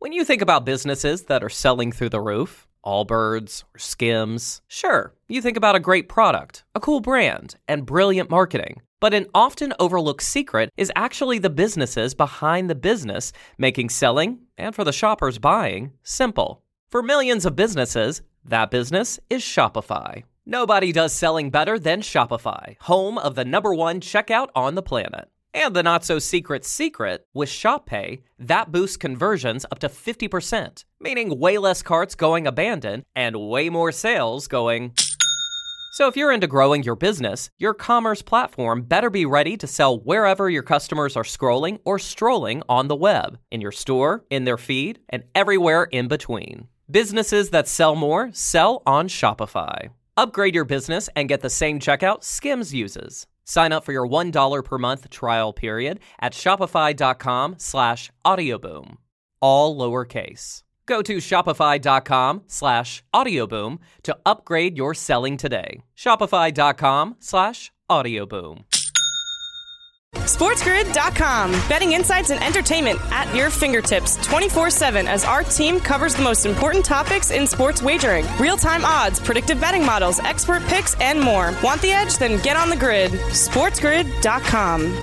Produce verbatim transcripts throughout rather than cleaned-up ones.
When you think about businesses that are selling through the roof, Allbirds or Skims, sure, you think about a great product, a cool brand, and brilliant marketing. But an often overlooked secret is actually the businesses behind the business, making selling, and for the shoppers buying, simple. For millions of businesses, that business is Shopify. Nobody does selling better than Shopify, home of the number one checkout on the planet. And the not-so-secret secret, with Shop Pay, that boosts conversions up to fifty percent, meaning way less carts going abandoned and way more sales going... So if you're into growing your business, your commerce platform better be ready to sell wherever your customers are scrolling or strolling on the web, in your store, in their feed, and everywhere in between. Businesses that sell more sell on Shopify. Upgrade your business and get the same checkout Skims uses. Sign up for your one dollar per month trial period at shopify.com slash audioboom. All lowercase. Go to shopify.com slash audioboom to upgrade your selling today. Shopify.com slash audioboom. SportsGrid dot com. Betting insights and entertainment at your fingertips twenty-four seven as our team covers the most important topics in sports wagering. Real-time odds, predictive betting models, expert picks, and more. Want the edge? Then get on the grid. SportsGrid dot com.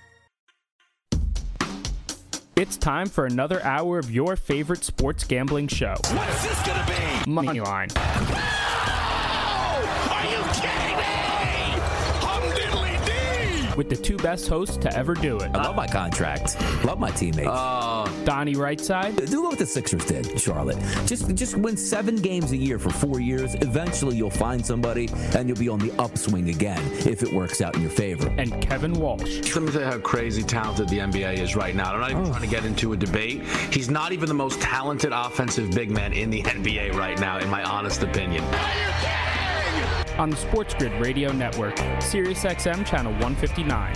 It's time for another hour of your favorite sports gambling show. What is this gonna be? Moneyline. Oh! Are you kidding me? Hum diddly dee! With the two best hosts to ever do it. I love my contract. Love my teammates. Uh, Donnie Rightside. Do what the Sixers did, Charlotte. Just just win seven games a year for four years. Eventually, you'll find somebody, and you'll be on the upswing again if it works out in your favor. And Kevin Walsh. Let me tell you how crazy talented the N B A is right now. I'm not even oh. trying to get into a debate. He's not even the most talented offensive big man in the N B A right now, in my honest opinion. On the SportsGrid Radio Network, Sirius X M Channel one fifty-nine.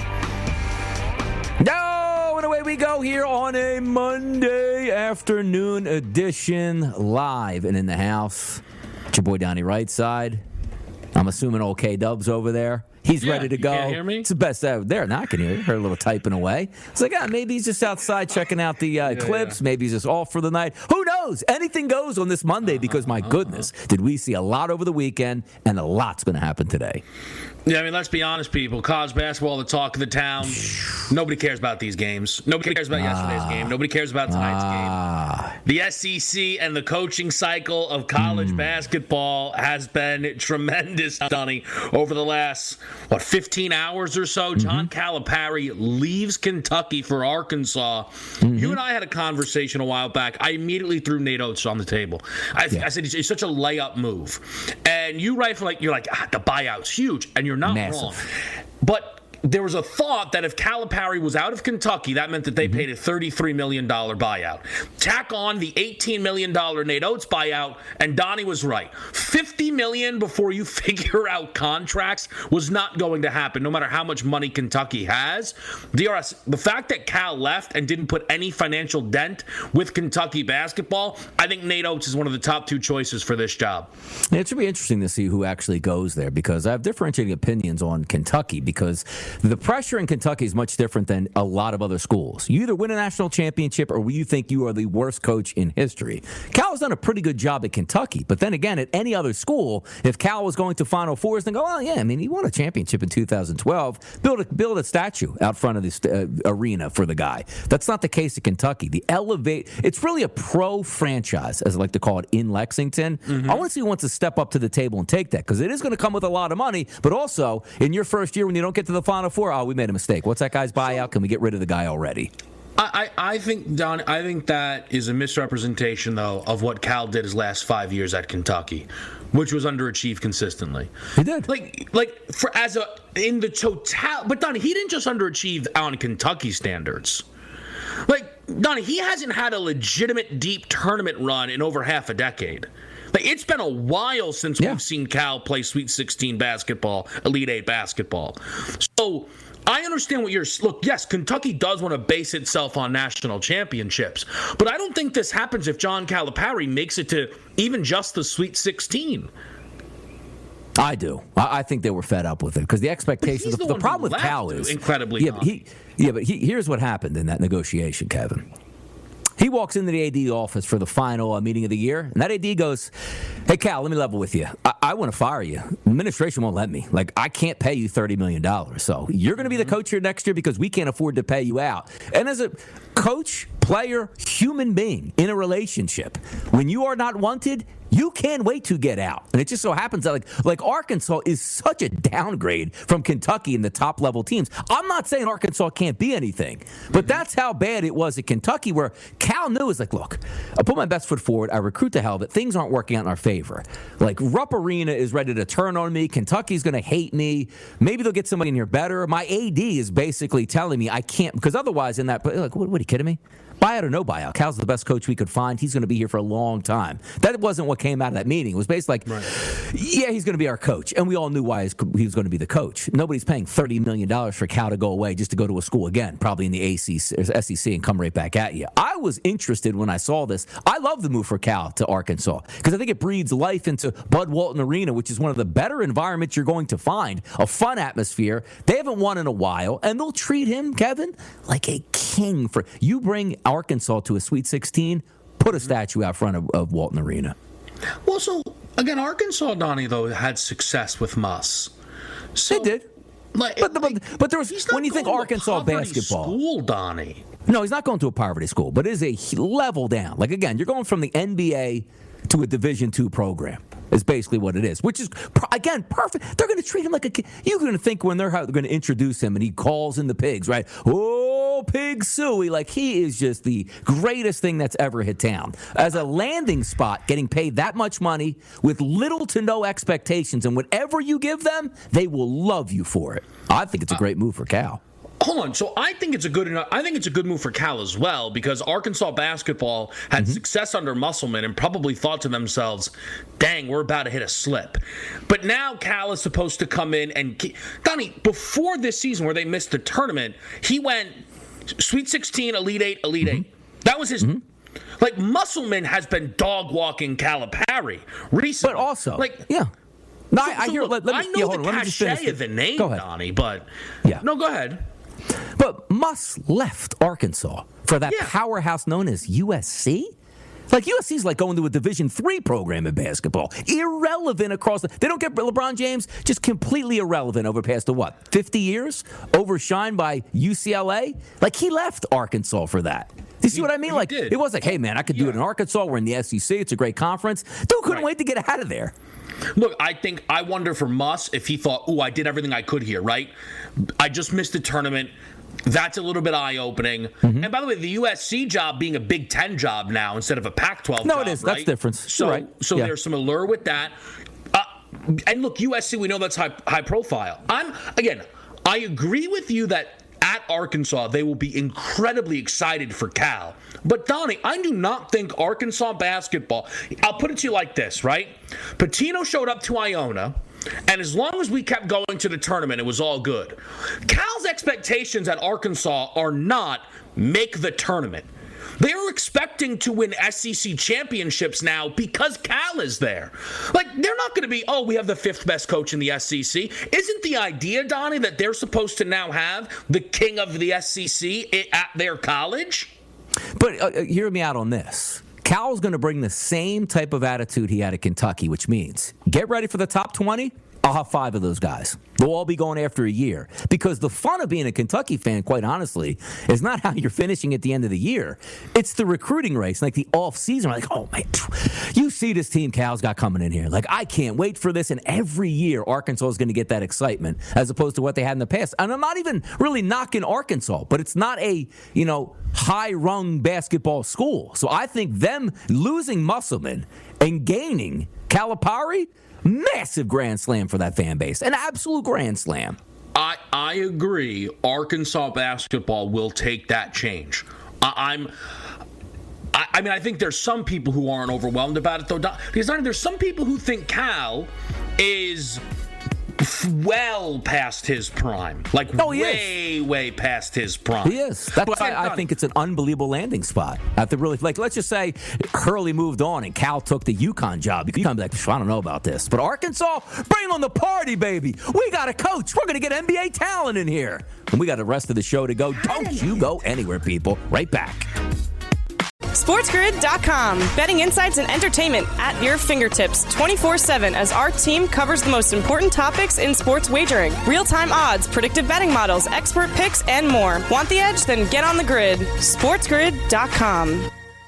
No, and away we go here on a Monday afternoon edition, live and in the house. It's your boy Donnie Rightside. I'm assuming old K-Dub's over there. He's yeah, ready to go. You can't hear me? It's the best out there. Now I can hear you. Heard a little typing away. It's like, ah, maybe he's just outside checking out the uh, yeah, eclipse. Yeah. Maybe he's just off for the night. Who knows? Anything goes on this Monday because, my goodness, did we see a lot over the weekend, and a lot's going to happen today. Yeah, I mean, let's be honest, people. College basketball, the talk of the town. Nobody cares about these games. Nobody cares about ah, yesterday's game. Nobody cares about tonight's ah. game. The S E C and the coaching cycle of college mm. basketball has been tremendous, Donnie, over the last, what, fifteen hours or so. Mm-hmm. John Calipari leaves Kentucky for Arkansas. Mm-hmm. You and I had a conversation a while back. I immediately threw Nate Oates on the table. I, yeah. I said, it's, it's such a layup move. And you write for like, you're like, ah, the buyout's huge. And you're not Massive. wrong. But there was a thought that if Calipari was out of Kentucky, that meant that they mm-hmm. paid a thirty-three million dollars buyout. Tack on the eighteen million dollars Nate Oates buyout, and Donnie was right. fifty million dollars before you figure out contracts was not going to happen, no matter how much money Kentucky has. D R S, the fact that Cal left and didn't put any financial dent with Kentucky basketball, I think Nate Oates is one of the top two choices for this job. It should be interesting to see who actually goes there, because I have differentiating opinions on Kentucky, because the pressure in Kentucky is much different than a lot of other schools. You either win a national championship or you think you are the worst coach in history. Cal has done a pretty good job at Kentucky, but then again, at any other school, if Cal was going to Final Fours, then go, oh, yeah, I mean, he won a championship in two thousand twelve. Build a, build a statue out front of this uh, arena for the guy. That's not the case at Kentucky. The elevate, it's really a pro franchise, as I like to call it, in Lexington. Mm-hmm. I want to see who wants to step up to the table and take that, because it is going to come with a lot of money, but also, in your first year when you don't get to the Final Four, oh, we made a mistake. What's that guy's buyout? Can we get rid of the guy already? I, I, I think, Don, I think that is a misrepresentation, though, of what Cal did his last five years at Kentucky, which was underachieve consistently. He did. Like, like for as a in the total, but Don, he didn't just underachieve on Kentucky standards. Like, Don, he hasn't had a legitimate deep tournament run in over half a decade. Like, it's been a while since yeah. we've seen Cal play Sweet sixteen basketball, Elite Eight basketball. So I understand what you're – look, yes, Kentucky does want to base itself on national championships, but I don't think this happens if John Calipari makes it to even just the Sweet sixteen. I do. I, I think they were fed up with it because the expectations – the, the, the problem with Cal is – incredibly yeah, but he, yeah, but he, here's what happened in that negotiation, Kevin. He walks into the A D office for the final uh, meeting of the year, and that A D goes, hey, Cal, let me level with you. I, I want to fire you. Administration won't let me. Like, I can't pay you thirty million dollars. So you're going to be the coach here next year because we can't afford to pay you out. And as a coach, player, human being in a relationship, when you are not wanted, you can't wait to get out. And it just so happens that, like, like Arkansas is such a downgrade from Kentucky in the top-level teams. I'm not saying Arkansas can't be anything, but that's how bad it was at Kentucky, where Cal knew, is like, look, I put my best foot forward, I recruit the hell, but things aren't working out in our favor. Like, Rupp Arena is ready to turn on me. Kentucky's going to hate me. Maybe they'll get somebody in here better. My A D is basically telling me I can't, because otherwise in that, like, what, what are you kidding me? Buyout or no buyout, Cal's the best coach we could find. He's going to be here for a long time. That wasn't what came out of that meeting. It was basically like, right. yeah, he's going to be our coach. And we all knew why he was going to be the coach. Nobody's paying thirty million dollars for Cal to go away just to go to a school again, probably in the A C C, S E C, and come right back at you. I was interested when I saw this. I love the move for Cal to Arkansas because I think it breathes life into Bud Walton Arena, which is one of the better environments you're going to find, a fun atmosphere. They haven't won in a while, and they'll treat him, Kevin, like a king. For you bring Arkansas to a Sweet sixteen, put a statue out front of, of Walton Arena. Well, so, again, Arkansas, Donnie, though, had success with Muss. So, they did. Like, but, but, like, but there was, when you think Arkansas basketball. School, Donnie. No, he's not going to a poverty school, but it is a level down. Like, again, you're going from the N B A to a Division two program. Is basically what it is, which is, again, perfect. They're going to treat him like a kid. You're going to think when they're going to introduce him and he calls in the pigs, right? Oh, Pig Suey. Like, he is just the greatest thing that's ever hit town. As a landing spot, getting paid that much money with little to no expectations, and whatever you give them, they will love you for it. I think it's a great move for Cal. Hold on. So I think it's a good enough. I think it's a good move for Cal as well, because Arkansas basketball had mm-hmm. success under Musselman and probably thought to themselves, "Dang, we're about to hit a slip." But now Cal is supposed to come in and Donnie, before this season where they missed the tournament, he went Sweet sixteen, Elite Eight, Elite mm-hmm. Eight. That was his. Mm-hmm. Like, Musselman has been dog walking Calipari recently. But also, like, yeah. No, so, I, I so hear. Look, let, let me, I know yeah, the hold on, cachet of the name, Donnie, but yeah. No, go ahead. But Muss left Arkansas for that yeah. powerhouse known as U S C. Like, U S C is like going to a Division three program in basketball. Irrelevant across the... They don't get LeBron James, just completely irrelevant over past the, what, fifty years? Overshined by U C L A? Like, he left Arkansas for that. Do you see he, what I mean? Like, did. It was like, hey, man, I could yeah. do it in Arkansas. We're in the S E C. It's a great conference. Dude couldn't right. wait to get out of there. Look, I think, I wonder for Muss if he thought, ooh, I did everything I could here, right? I just missed the tournament. That's a little bit eye-opening. Mm-hmm. And by the way, the U S C job being a Big Ten job now instead of a Pac twelve no, job. No, it is. Right? That's different. So, right. so yeah. there's some allure with that. Uh, and look, U S C, we know that's high, high profile. I'm again, I agree with you that at Arkansas, they will be incredibly excited for Cal. But, Donnie, I do not think Arkansas basketball, I'll put it to you like this, right? Pitino showed up to Iona, and as long as we kept going to the tournament, it was all good. Cal's expectations at Arkansas are not make the tournament. They're expecting to win S E C championships now because Cal is there. Like, they're not going to be, oh, we have the fifth best coach in the S E C. Isn't the idea, Donnie, that they're supposed to now have the king of the S E C at their college? But uh, hear me out on this. Cal's going to bring the same type of attitude he had at Kentucky, which means get ready for the top twenty. I'll have five of those guys. They'll all be going after a year. Because the fun of being a Kentucky fan, quite honestly, is not how you're finishing at the end of the year. It's the recruiting race, like the off-season. Like, oh, man, you see this team Cal's got coming in here. Like, I can't wait for this. And every year, Arkansas is going to get that excitement as opposed to what they had in the past. And I'm not even really knocking Arkansas, but it's not a, you know, high-rung basketball school. So I think them losing Musselman and gaining Calipari, massive grand slam for that fan base. An absolute grand slam. I I agree. Arkansas basketball will take that change. I, I'm. I, I mean, I think there's some people who aren't overwhelmed about it, though. Because there's some people who think Cal is well past his prime. Like, oh, way, is. way past his prime. He is. That's but, why I think it's an unbelievable landing spot. At the really, like, let's just say Hurley moved on and Cal took the UConn job. You can be like, I don't know about this. But Arkansas, bring on the party, baby. We got a coach. We're going to get N B A talent in here. And we got the rest of the show to go. Don't you go anywhere, people. Right back. SportsGrid dot com. Betting insights and entertainment at your fingertips twenty-four seven as our team covers the most important topics in sports wagering. Real-time odds, predictive betting models, expert picks, and more. Want the edge? Then get on the grid. SportsGrid dot com.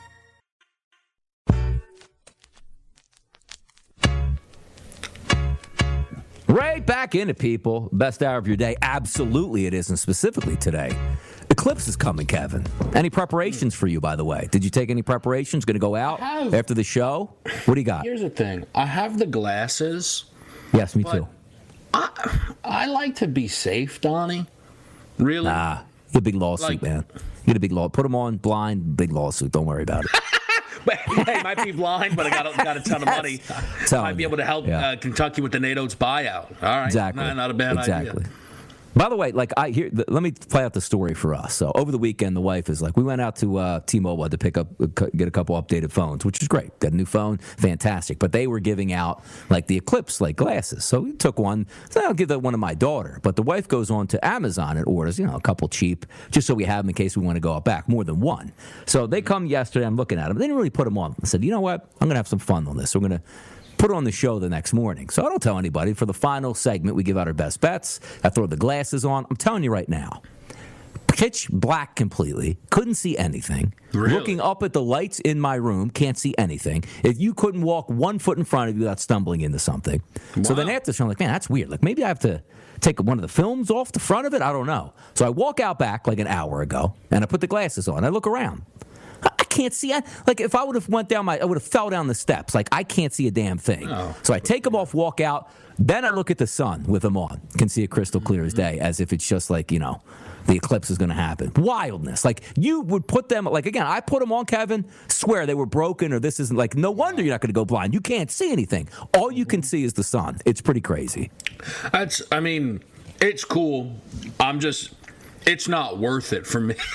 Right back into people. Best hour of your day. Absolutely it is, and specifically today. Eclipse is coming, Kevin. Any preparations for you, by the way? Did you take any preparations? Going to go out have, after the show? What do you got? Here's the thing. I have the glasses. Yes, me too. I, I like to be safe, Donnie. Really? Nah. Get a big lawsuit, like, man. Get a big law. Put them on blind, big lawsuit. Don't worry about it. But hey, might be blind, but I got a, got a ton of money. Tell Might be you. able to help Yeah. uh, Kentucky with the NATO's buyout. All right, Exactly. Not, not a bad exactly. idea. By the way, like I here, let me play out the story for us. So over the weekend, the wife is like, we went out to uh, T-Mobile to pick up, get a couple updated phones, which is great. Got a new phone, fantastic. But they were giving out like the Eclipse like glasses, so we took one. So I'll give that one to my daughter. But the wife goes on to Amazon and orders, you know, a couple cheap, just so we have them in case we want to go out back, more than one. So they come yesterday. I'm looking at them. They didn't really put them on. I said, you know what? I'm gonna have some fun on this. So we're gonna put on the show the next morning. So I don't tell anybody. For the final segment, we give out our best bets. I throw the glasses on. I'm telling you right now, pitch black completely. Couldn't see anything. Really? Looking up at the lights in my room, can't see anything. If you couldn't walk one foot in front of you without stumbling into something. Wow. So then after the show, I'm like, man, that's weird. Like maybe I have to take one of the films off the front of it. I don't know. So I walk out back like an hour ago, and I put the glasses on. I look around. I can't see. Like, if I would have went down my, I would have fell down the steps. Like, I can't see a damn thing. Oh. So I take them off, walk out. Then I look at the sun with them on. Can see it crystal clear as day, as if it's just like, you know, the eclipse is going to happen. Wildness. Like, you would put them, like, again, I put them on, Kevin, swear they were broken or this isn't, like, no wonder you're not going to go blind. You can't see anything. All you can see is the sun. It's pretty crazy. That's, I mean, it's cool. I'm just... It's not worth it for me.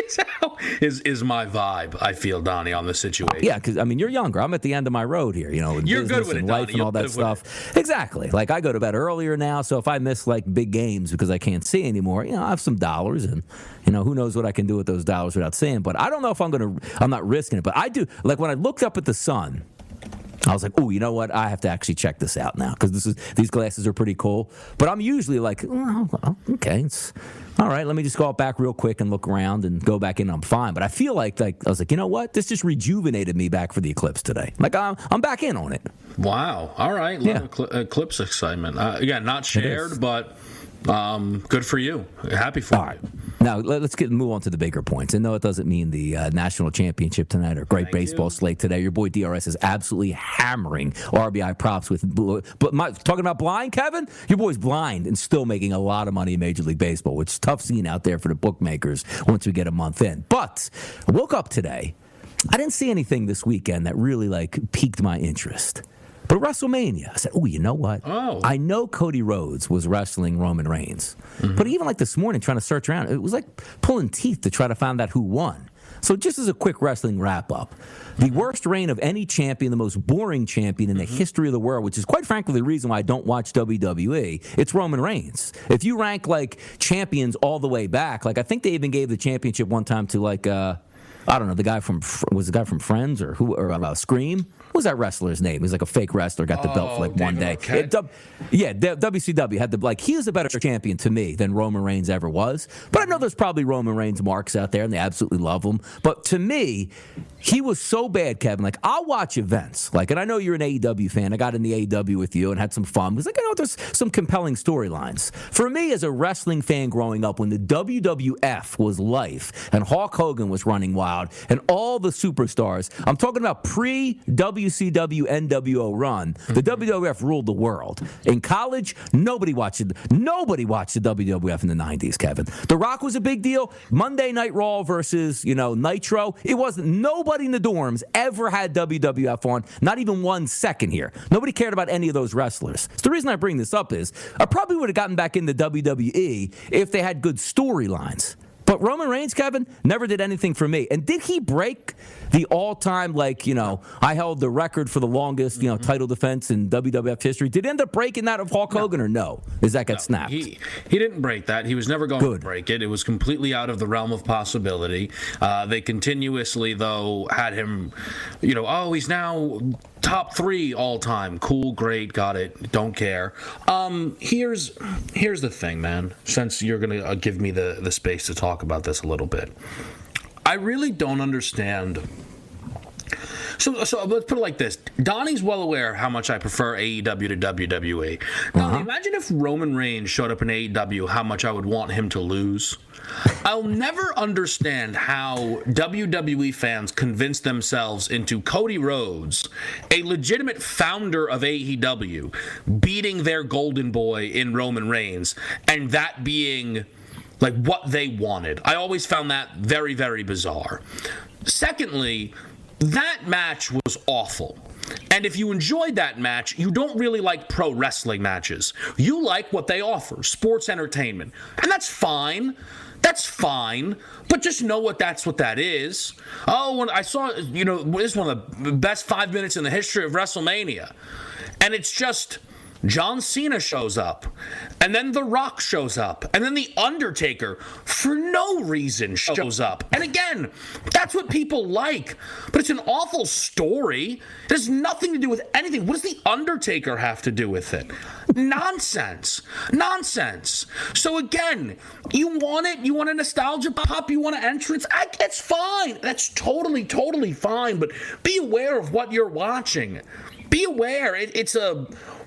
is is my vibe? I feel, Donnie, on the situation. Yeah, because I mean, you're younger. I'm at the end of my road here. You know, in You're business good with and it, life Donnie. and all You're that good with stuff. Exactly. Like I go to bed earlier now, so if I miss like big games because I can't see anymore, you know, I have some dollars, and you know, who knows what I can do with those dollars without seeing. But I don't know if I'm gonna. I'm not risking it, but I do. Like when I looked up at the sun, I was like, oh, you know what? I have to actually check this out now because this is these glasses are pretty cool. But I'm usually like, oh, okay, it's all right. Let me just go out back real quick and look around and go back in. I'm fine. But I feel like like I was like, you know what? This just rejuvenated me back for the eclipse today. Like I'm I'm back in on it. Wow. All right. Yeah. Eclipse excitement. Uh, again, not shared, but um, good for you. Happy for All you. right. Now, let's get move on to the bigger points. And no, it doesn't mean the uh, national championship tonight or great Thank baseball you. slate today. Your boy D R S is absolutely hammering R B I props with but my, talking about blind, Kevin? Your boy's blind and still making a lot of money in Major League Baseball, which is a tough scene out there for the bookmakers once we get a month in. But I woke up today. I didn't see anything this weekend that really, like, piqued my interest. But WrestleMania, I said, oh, you know what? Oh. I know Cody Rhodes was wrestling Roman Reigns. Mm-hmm. But even like this morning, trying to search around, it was like pulling teeth to try to find out who won. So just as a quick wrestling wrap-up, the worst reign of any champion, the most boring champion in the mm-hmm. history of the world, which is quite frankly the reason why I don't watch W W E, it's Roman Reigns. If you rank like champions all the way back, like I think they even gave the championship one time to like, uh, I don't know, the guy from, was the guy from Friends or who, or uh, Scream? What was that wrestler's name? He's like a fake wrestler, got the oh, belt for like David one day. Arquette? It, dub, yeah, d- W C W had the, like, he is a better champion to me than Roman Reigns ever was. But I know there's probably Roman Reigns marks out there, and they absolutely love him. But to me, he was so bad, Kevin. Like, I'll watch events. Like, and I know you're an A E W fan. I got in the A E W with you and had some fun. Because, like, I know there's some compelling storylines. For me, as a wrestling fan growing up, when the W W F was life, and Hulk Hogan was running wild, and all the superstars, I'm talking about pre-W C W N W O run, the W W F ruled the world. In college, nobody watched it. Nobody watched the W W F in the nineties, Kevin. The Rock was a big deal. Monday Night Raw versus, you know, Nitro. It wasn't. Nobody in the dorms ever had W W F on, not even one second here. Nobody cared about any of those wrestlers. So the reason I bring this up is I probably would have gotten back into W W E if they had good storylines. But Roman Reigns, Kevin, never did anything for me. And did he break the all-time, like, you know, I held the record for the longest, you know, mm-hmm. title defense in W W F history? Did he end up breaking that of Hulk Hogan no. or no? Is that got no, snapped? He, he didn't break that. He was never going Good. to break it. It was completely out of the realm of possibility. Uh, they continuously, though, had him, you know, oh, he's now top three all-time. Cool, great, got it. Don't care. Um, here's here's the thing, man, since you're going to uh, give me the, the space to talk about this a little bit. I really don't understand. So, so let's put it like this. Donnie's well aware how much I prefer A E W to W W E. Now, uh-huh. imagine if Roman Reigns showed up in A E W, how much I would want him to lose. I'll never understand how W W E fans convince themselves into Cody Rhodes, a legitimate founder of A E W, beating their golden boy in Roman Reigns, and that being like what they wanted. I always found that very, very bizarre. Secondly, that match was awful. And if you enjoyed that match, you don't really like pro wrestling matches. You like what they offer, sports entertainment. And that's fine. That's fine. But just know what that's what that is. Oh, when I saw, you know, this is one of the best five minutes in the history of WrestleMania. And it's just John Cena shows up, and then The Rock shows up, and then The Undertaker, for no reason, shows up. And again, that's what people like, but it's an awful story. It has nothing to do with anything. What does The Undertaker have to do with it? Nonsense. Nonsense. So again, you want it, you want a nostalgia pop, you want an entrance, I, it's fine. That's totally, totally fine, but be aware of what you're watching. Be aware. It, it's a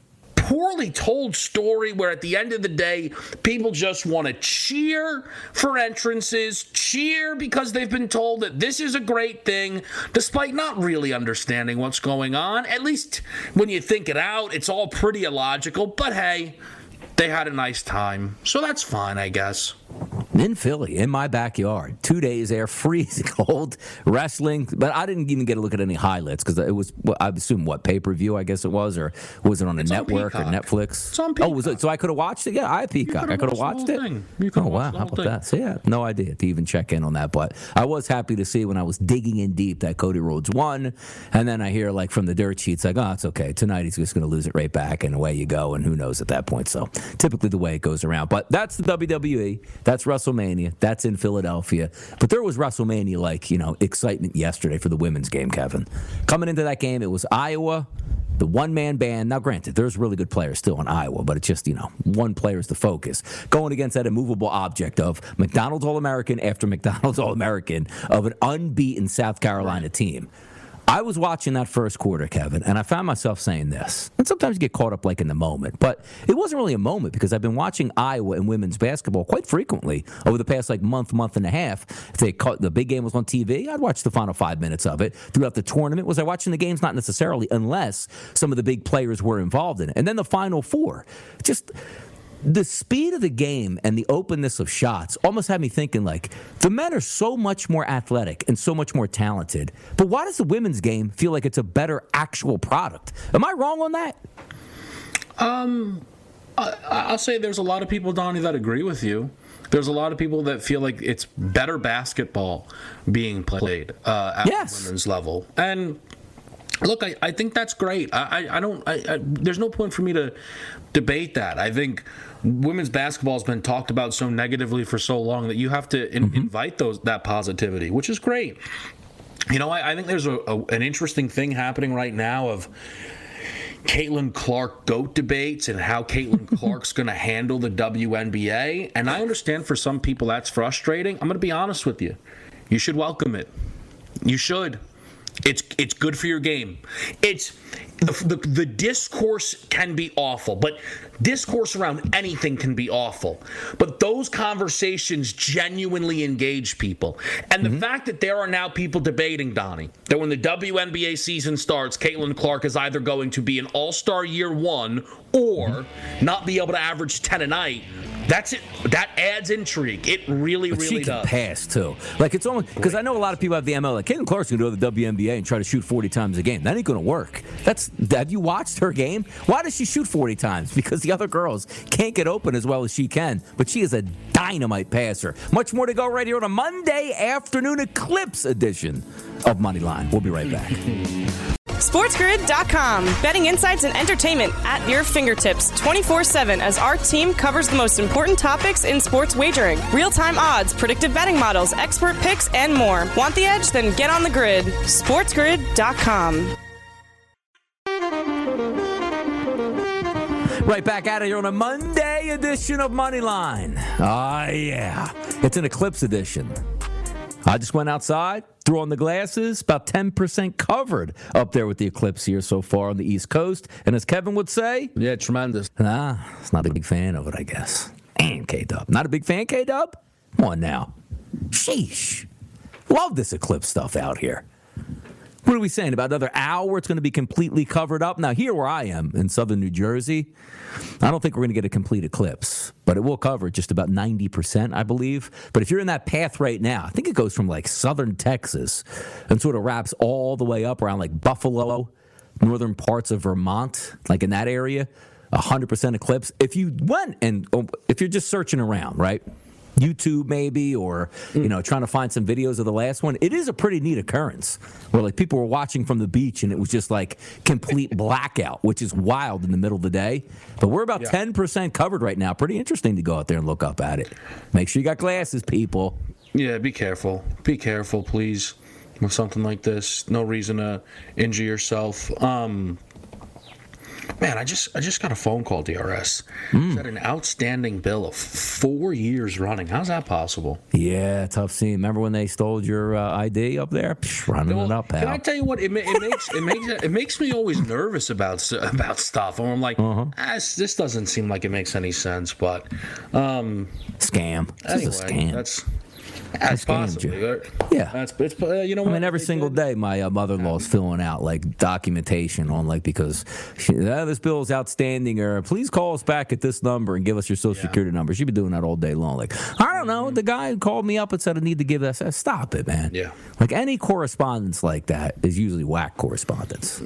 poorly told story where at the end of the day, people just want to cheer for entrances, cheer because they've been told that this is a great thing, despite not really understanding what's going on. At least when you think it out, it's all pretty illogical, but hey, they had a nice time, so that's fine, I guess. In Philly, in my backyard, two days there, freezing cold, wrestling. But I didn't even get a look at any highlights because it was, well, I assume, what, pay-per-view, I guess it was? Or was it on a it's network on or Netflix? It's on Peacock. Oh, was it? So I could have watched it? Yeah, I had Peacock. I could have watched it. Oh, wow. How about that? So, yeah, no idea to even check in on that. But I was happy to see when I was digging in deep that Cody Rhodes won. And then I hear, like, from the dirt sheets, like, oh, it's okay. Tonight he's just going to lose it right back, and away you go, and who knows at that point. So typically the way it goes around. But that's the W W E. That's WrestleMania. That's in Philadelphia. But there was WrestleMania, like, you know, excitement yesterday for the women's game, Kevin. Coming into that game, it was Iowa, the one-man band. Now, granted, there's really good players still in Iowa, but it's just, you know, one player's the focus. Going against that immovable object of McDonald's All-American after McDonald's All-American of an unbeaten South Carolina team. I was watching that first quarter, Kevin, and I found myself saying this. And sometimes you get caught up like in the moment, but it wasn't really a moment because I've been watching Iowa and women's basketball quite frequently over the past like month, month and a half. If they caught, the big game was on T V, I'd watch the final five minutes of it. Throughout the tournament, was I watching the games? Not necessarily, unless some of the big players were involved in it. And then the Final Four, just the speed of the game and the openness of shots almost had me thinking, like, the men are so much more athletic and so much more talented, but why does the women's game feel like it's a better actual product? Am I wrong on that? Um, I, I'll say there's a lot of people, Donnie, that agree with you. There's a lot of people that feel like it's better basketball being played uh, at yes. the women's level. And look, I, I think that's great. I, I, I don't. I, I, there's no point for me to debate that. I think women's basketball has been talked about so negatively for so long that you have to in, mm-hmm. invite those that positivity, which is great. You know, I, I think there's a, a, an interesting thing happening right now of Caitlin Clark GOAT debates and how Caitlin Clark's going to handle the W N B A. And I understand for some people that's frustrating. I'm going to be honest with you. You should welcome it. You should. It's it's good for your game. It's the, the the discourse can be awful, but discourse around anything can be awful. But those conversations genuinely engage people. And the mm-hmm. fact that there are now people debating, Donnie, that when the W N B A season starts, Caitlin Clark is either going to be an all-star year one or mm-hmm. not be able to average ten a night. That's it. That adds intrigue. It really, but really she can does. pass too. Like it's almost because I know a lot of people have the M L. Like Caitlin Clark's gonna go to the W N B A and try to shoot forty times a game. That ain't gonna work. That's have you watched her game? Why does she shoot forty times? Because the other girls can't get open as well as she can. But she is a dynamite passer. Much more to go right here on a Monday afternoon Eclipse edition of Moneyline. We'll be right back. SportsGrid dot com. Betting insights and entertainment at your fingertips twenty-four seven as our team covers the most important topics in sports wagering. Real-time odds, predictive betting models, expert picks, and more. Want the edge? Then get on the grid. SportsGrid dot com. Right back at it here on a Monday edition of Moneyline. Ah, yeah. It's an Eclipse edition. I just went outside, threw on the glasses, about ten percent covered up there with the Eclipse here so far on the East Coast. And as Kevin would say, yeah, tremendous. Nah, he's not a big fan of it, I guess. And K-Dub. Not a big fan, K-Dub? Come on now. Sheesh. Love this Eclipse stuff out here. What are we saying? About another hour, it's going to be completely covered up. Now, here where I am in southern New Jersey, I don't think we're going to get a complete eclipse, but it will cover just about ninety percent, I believe. But if you're in that path right now, I think it goes from like southern Texas and sort of wraps all the way up around like Buffalo, northern parts of Vermont, like in that area, one hundred percent eclipse. If you went and if you're just searching around, right? YouTube maybe, or, you know, trying to find some videos of the last one. It is a pretty neat occurrence where, like, people were watching from the beach and it was just, like, complete blackout, which is wild in the middle of the day. But we're about yeah. ten percent covered right now. Pretty interesting to go out there and look up at it. Make sure you got glasses, people. Yeah, be careful. Be careful, please, with something like this. No reason to injure yourself. Um... Man, I just I just got a phone call, D R S. Mm. Got an outstanding bill of four years running. How's that possible? Yeah, tough scene. Remember when they stole your uh, I D up there? Psh, running well, it up, pal. Can I tell you what? It, it makes it makes it makes me always nervous about about stuff. And I'm like, uh-huh. ah, this doesn't seem like it makes any sense. But um, scam. This anyway, is a scam. That's. That's possibly. Yeah. That's, it's, uh, you know what? I mean, every single day my uh, mother-in-law's filling out, like, documentation on, like, because she, ah, this bill is outstanding, or please call us back at this number and give us your Social yeah. Security number. She'd be doing that all day long. Like, I don't know. The guy who called me up and said I need to give that. Stop it, man. Yeah. Like, any correspondence like that is usually whack correspondence.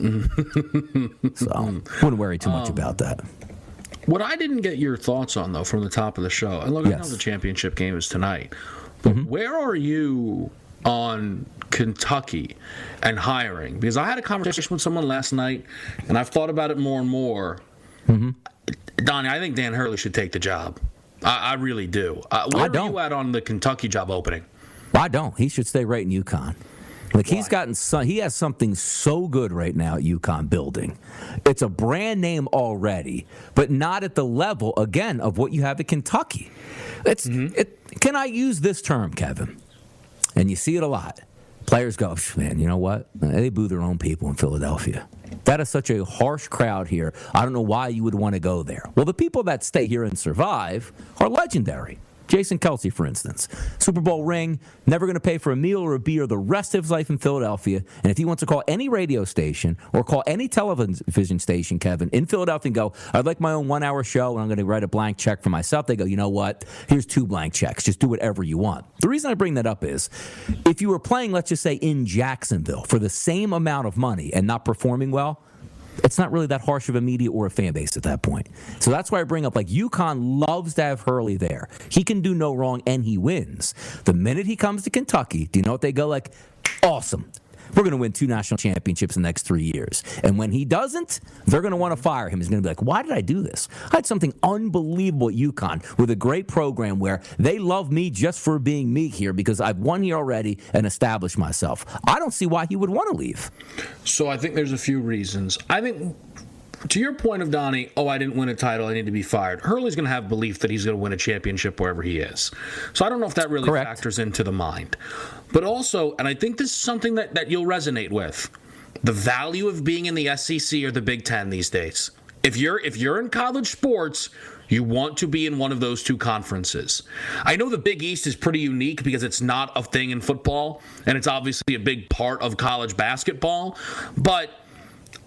So, wouldn't worry too much um, about that. What I didn't get your thoughts on, though, from the top of the show, and look, yes. I know the championship game is tonight, but mm-hmm. where are you on Kentucky and hiring? Because I had a conversation with someone last night, and I've thought about it more and more. Mm-hmm. Donnie, I think Dan Hurley should take the job. I, I really do. Uh, where I don't. are you at on the Kentucky job opening? I don't. He should stay right in UConn. Like, Why? he's gotten some, he has something so good right now at UConn building. It's a brand name already, but not at the level, again, of what you have at Kentucky. It's mm-hmm. it, can I use this term, Kevin? And you see it a lot. Players go, man, you know what? They boo their own people in Philadelphia. That is such a harsh crowd here. I don't know why you would want to go there. Well, the people that stay here and survive are legendary. Jason Kelce, for instance, Super Bowl ring, never going to pay for a meal or a beer the rest of his life in Philadelphia. And if he wants to call any radio station or call any television station, Kevin, in Philadelphia and go, I'd like my own one-hour show and I'm going to write a blank check for myself, they go, you know what? Here's two blank checks. Just do whatever you want. The reason I bring that up is if you were playing, let's just say, in Jacksonville for the same amount of money and not performing well, it's not really that harsh of a media or a fan base at that point. So that's why I bring up, like, UConn loves to have Hurley there. He can do no wrong, and he wins. The minute he comes to Kentucky, do you know what they go like? Awesome. We're going to win two national championships in the next three years. And when he doesn't, they're going to want to fire him. He's going to be like, why did I do this? I had something unbelievable at UConn with a great program where they love me just for being me here because I've won here already and established myself. I don't see why he would want to leave. So I think there's a few reasons. I think, to your point of Donnie, oh, I didn't win a title, I need to be fired. Hurley's going to have belief that he's going to win a championship wherever he is. So I don't know if that really Correct. factors into the mind. But also, and I think this is something that, that you'll resonate with, the value of being in the S E C or the Big Ten these days. If you're if you're in college sports, you want to be in one of those two conferences. I know the Big East is pretty unique because it's not a thing in football, and it's obviously a big part of college basketball, but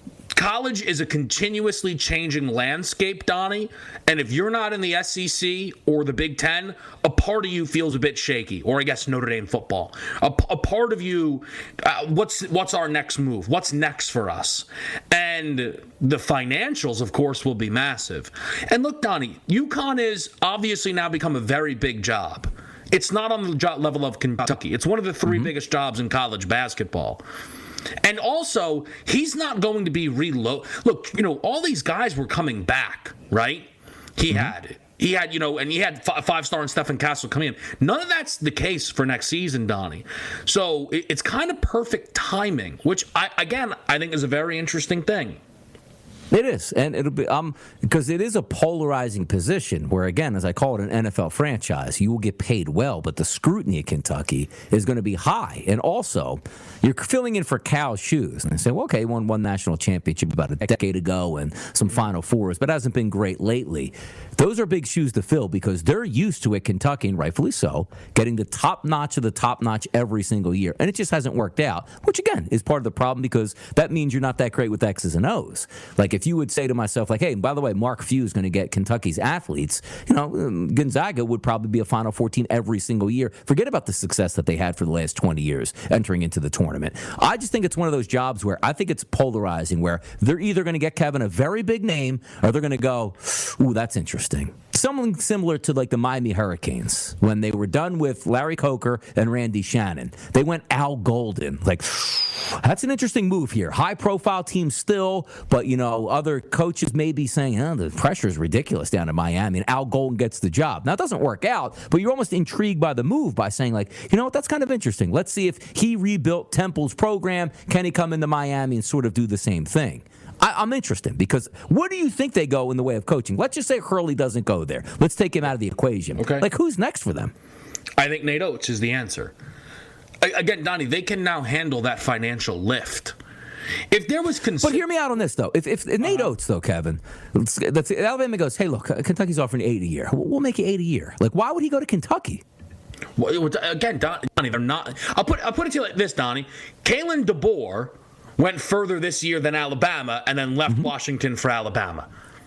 college is a continuously changing landscape, Donnie. And if you're not in the S E C or the Big Ten, a part of you feels a bit shaky. Or I guess Notre Dame football. A, a part of you, uh, what's what's our next move? What's next for us? And the financials, of course, will be massive. And look, Donnie, UConn is obviously now become a very big job. It's not on the job level of Kentucky. It's one of the three mm-hmm. biggest jobs in college basketball. And also, he's not going to be reload. Look, you know, all these guys were coming back, right? He mm-hmm. had, he had, you know, and he had f- five-star and Stephen Castle coming in. None of that's the case for next season, Donnie. So it, it's kind of perfect timing, which, I, again, I think is a very interesting thing. It is, and it'll be um because it is a polarizing position where, again, as I call it, an N F L franchise, you will get paid well, but the scrutiny at Kentucky is going to be high. And also, you're filling in for Cal's shoes. And I say, well, okay, he won one national championship about a decade ago and some Final Fours, but hasn't been great lately. Those are big shoes to fill because they're used to, at Kentucky, and rightfully so, getting the top notch of the top notch every single year. And it just hasn't worked out, which, again, is part of the problem because that means you're not that great with X's and O's. Like, if you would say to myself, like, hey, by the way, Mark Few is going to get Kentucky's athletes, you know, Gonzaga would probably be a Final Four team every single year. Forget about the success that they had for the last twenty years entering into the tournament. I just think it's one of those jobs where I think it's polarizing, where they're either going to get Kevin a very big name or they're going to go, ooh, that's interesting. Something similar to like the Miami Hurricanes when they were done with Larry Coker and Randy Shannon. They went Al Golden. Like, that's an interesting move here. High-profile team still, but, you know, other coaches may be saying, oh, the pressure is ridiculous down in Miami, and Al Golden gets the job. Now, it doesn't work out, but you're almost intrigued by the move by saying, like, you know what, that's kind of interesting. Let's see if he rebuilt Temple's program. Can he come into Miami and sort of do the same thing? I, I'm interested because where do you think they go in the way of coaching? Let's just say Hurley doesn't go there. Let's take him out of the equation. Okay. Like, who's next for them? I think Nate Oates is the answer. Again, Donnie, they can now handle that financial lift. If there was cons- But hear me out on this, though. If, if, if Nate uh-huh. Oates, though, Kevin, let's, let's, Alabama goes, hey, look, Kentucky's offering eight a year. We'll make it eight a year. Like, why would he go to Kentucky? Well, again, Donnie, they're not. I'll put I'll put it to you like this, Donnie. Kalen DeBoer went further this year than Alabama, and then left mm-hmm. Washington for Alabama.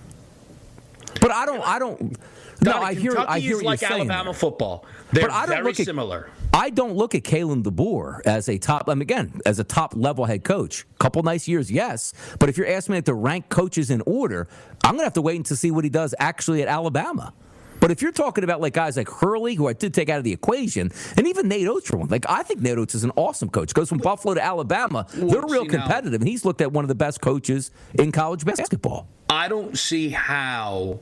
But I don't. I don't. No, Donnie, I hear. Kentucky I hear is what like you're saying Alabama there. football. They're but I don't very look at, similar. I don't look at Kalen DeBoer as a top. I mean, again, as a top level head coach. Couple nice years, yes. But if you're asking me to rank coaches in order, I'm gonna have to wait to see what he does actually at Alabama. But if you're talking about like guys like Hurley, who I did take out of the equation, and even Nate Oates for one, like I think Nate Oates is an awesome coach. Goes from Buffalo to Alabama. They're real competitive, and he's looked at one of the best coaches in college basketball. I don't see how.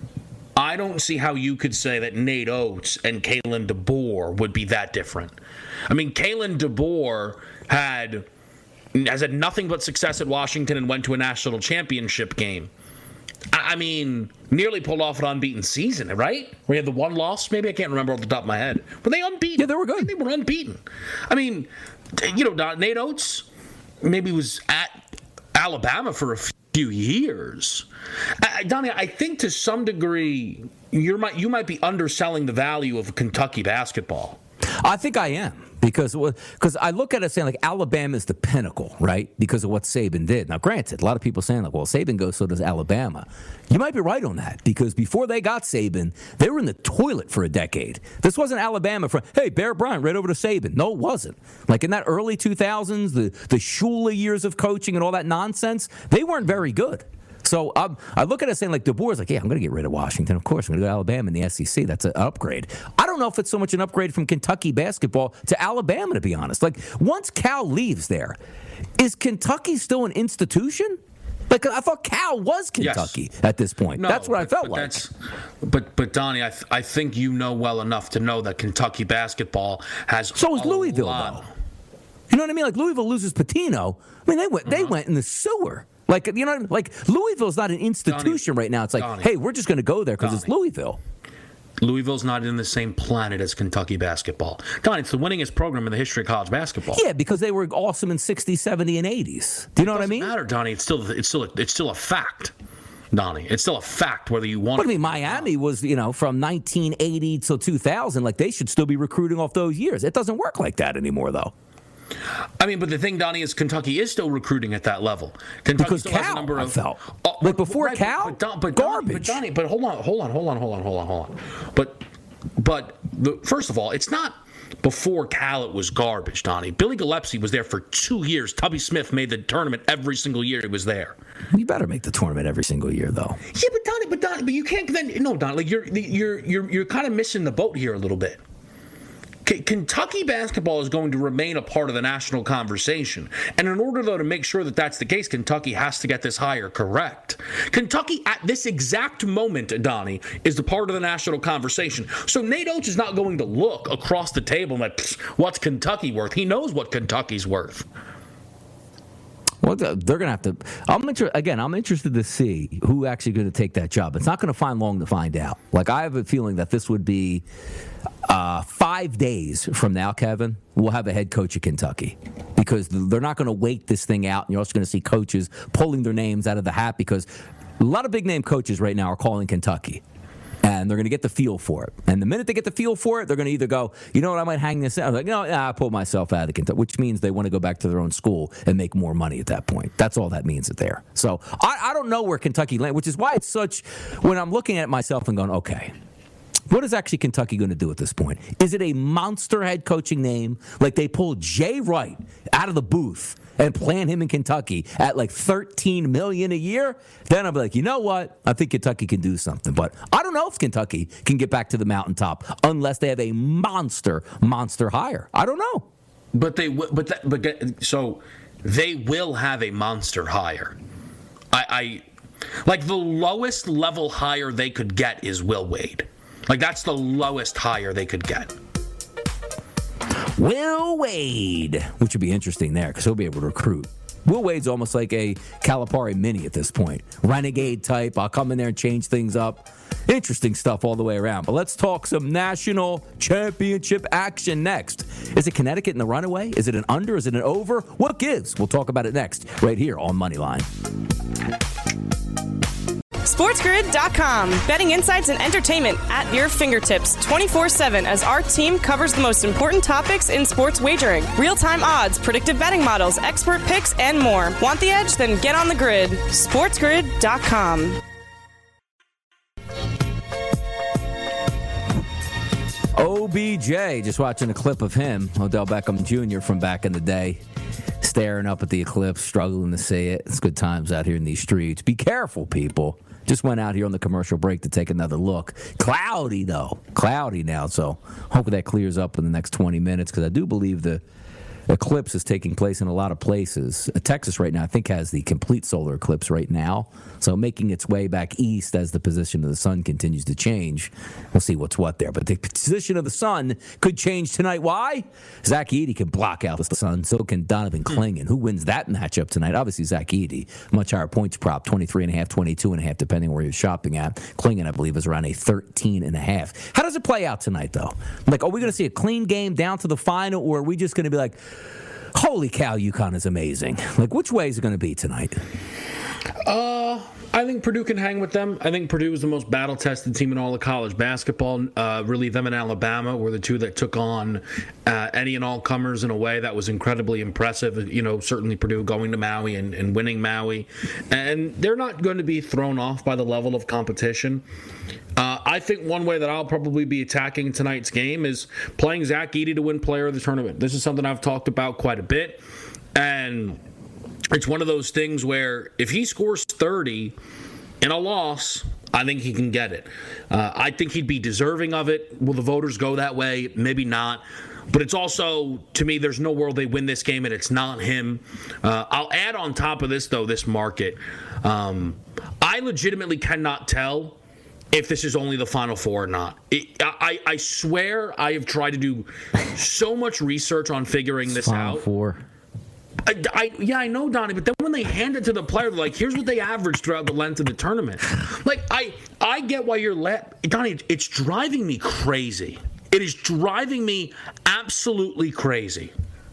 I don't see how you could say that Nate Oates and Kalen DeBoer would be that different. I mean, Kalen DeBoer had has had nothing but success at Washington and went to a national championship game. I mean, nearly pulled off an unbeaten season, right? We had the one loss, maybe I can't remember off the top of my head. Were they unbeaten? Yeah, they were good. They were unbeaten. I mean, you know, Nate Oates maybe was at Alabama for a few years. I, Donnie, I think to some degree you might you might be underselling the value of Kentucky basketball. I think I am. Because because I look at it saying, like, Alabama is the pinnacle, right, because of what Saban did. Now, granted, a lot of people saying, like, well, Saban goes, so does Alabama. You might be right on that, because before they got Saban, they were in the toilet for a decade. This wasn't Alabama from, hey, Bear Bryant, right over to Saban. No, it wasn't. Like, in that early two thousands, the, the Shula years of coaching and all that nonsense, they weren't very good. So um, I look at it saying, like, DeBoer's like, yeah, I'm going to get rid of Washington. Of course, I'm going to go to Alabama in the S E C. That's an upgrade. I don't know if it's so much an upgrade from Kentucky basketball to Alabama, to be honest. Like, once Cal leaves there, is Kentucky still an institution? Like, I thought Cal was Kentucky yes. at this point. No, that's what but, I felt but like. That's, but, but Donnie, I, th- I think you know well enough to know that Kentucky basketball has So is Louisville, lot. though. You know what I mean? Like, Louisville loses Pitino. I mean, they went, mm-hmm. they went in the sewer. Like, you know, like Louisville's not an institution Donnie, right now. It's like, Donnie, hey, we're just going to go there because it's Louisville. Louisville's not in the same planet as Kentucky basketball. Donnie, it's the winningest program in the history of college basketball. Yeah, because they were awesome in sixties, seventies, and eighties. Do you know what I mean? It doesn't matter, Donnie. It's still, it's still, a, it's still a fact, Donnie. It's still a fact whether you want. But I mean, Miami was, you know, from nineteen eighty till two thousand. Like, they should still be recruiting off those years. It doesn't work like that anymore, though. I mean, but the thing, Donnie, is Kentucky is still recruiting at that level. Kentucky because still Cal, has a number of, I felt. Oh, like before right, Cal, but, but, but garbage. But Donnie, but hold on, hold on, hold on, hold on, hold on, hold on. But, but the, first of all, it's not before Cal it was garbage, Donnie. Billy Gillespie was there for two years. Tubby Smith made the tournament every single year he was there. You better make the tournament every single year, though. Yeah, but Donnie, but Donnie, but you can't then. No, Donnie, like you're you're you're you're kind of missing the boat here a little bit. K- Kentucky basketball is going to remain a part of the national conversation. And in order, though, to make sure that that's the case, Kentucky has to get this hire correct. Kentucky, at this exact moment, Donnie, is the part of the national conversation. So Nate Oates is not going to look across the table and like, what's Kentucky worth? He knows what Kentucky's worth. Well, they're going to have to. I'm inter- again. I'm interested to see who actually going to take that job. It's not going to find long to find out. Like I have a feeling that this would be uh, five days from now, Kevin. We'll have a head coach at Kentucky because they're not going to wait this thing out. And you're also going to see coaches pulling their names out of the hat because a lot of big name coaches right now are calling Kentucky. And they're going to get the feel for it. And the minute they get the feel for it, they're going to either go, you know what, I might hang this out. I'm like, no, nah, I pulled myself out of Kentucky, which means they want to go back to their own school and make more money at that point. That's all that means there. So I, I don't know where Kentucky lands, which is why it's such, when I'm looking at myself and going, okay, what is actually Kentucky going to do at this point? Is it a monster head coaching name? Like they pulled Jay Wright out of the booth and plant him in Kentucky at like thirteen million dollars a year? Then I'll be like, you know what? I think Kentucky can do something. But I don't know if Kentucky can get back to the mountaintop unless they have a monster, monster hire. I don't know. But they w- but that, but so they will have a monster hire. I, I like the lowest level hire they could get is Will Wade. Like that's the lowest hire they could get. Will Wade, which would be interesting there because he'll be able to recruit. Will Wade's almost like a Calipari mini at this point. Renegade type. I'll come in there and change things up. Interesting stuff all the way around. But let's talk some national championship action next. Is it Connecticut in the runaway? Is it an under? Is it an over? What gives? We'll talk about it next right here on Moneyline. SportsGrid dot com. Betting insights and entertainment at your fingertips twenty-four seven as our team covers the most important topics in sports wagering. Real-time odds, predictive betting models, expert picks, and more. Want the edge? Then get on the grid. SportsGrid dot com. O B J, just watching a clip of him, Odell Beckham Junior from back in the day, staring up at the eclipse, struggling to see it. It's good times out here in these streets. Be careful, people. Just went out here on the commercial break to take another look. Cloudy, though. Cloudy now, so hopefully that clears up in the next twenty minutes because I do believe the eclipse is taking place in a lot of places. Texas right now, I think, has the complete solar eclipse right now, so making its way back east as the position of the sun continues to change. We'll see what's what there. But the position of the sun could change tonight. Why? Zach Edey can block out the sun. So can Donovan Clingan. Who wins that matchup tonight? Obviously, Zach Edey. Much higher points prop, twenty-three and a half, twenty-two and a half, depending on where you're shopping at. Clingan, I believe, is around a thirteen and a half. How does it play out tonight, though? Like, are we going to see a clean game down to the final, or are we just going to be like, holy cow, UConn is amazing? Like, which way is it going to be tonight? Uh, I think Purdue can hang with them. I think Purdue is the most battle-tested team in all of college basketball. Uh, really, them and Alabama were the two that took on uh, any and all comers in a way that was incredibly impressive. You know, certainly Purdue going to Maui and, and winning Maui. And they're not going to be thrown off by the level of competition. Uh, I think one way that I'll probably be attacking tonight's game is playing Zach Edey to win player of the tournament. This is something I've talked about quite a bit. And it's one of those things where if he scores thirty in a loss, I think he can get it. Uh, I think he'd be deserving of it. Will the voters go that way? Maybe not. But it's also, to me, there's no world they win this game and it's not him. Uh, I'll add on top of this, though, this market. Um, I legitimately cannot tell if this is only the Final Four or not. It, I, I swear I have tried to do so much research on figuring this Final out. Four. I, I, yeah, I know, Donnie, but then when they hand it to the player, they're like, here's what they averaged throughout the length of the tournament. Like, I I get why you're let. Donnie, it's driving me crazy. It is driving me absolutely crazy.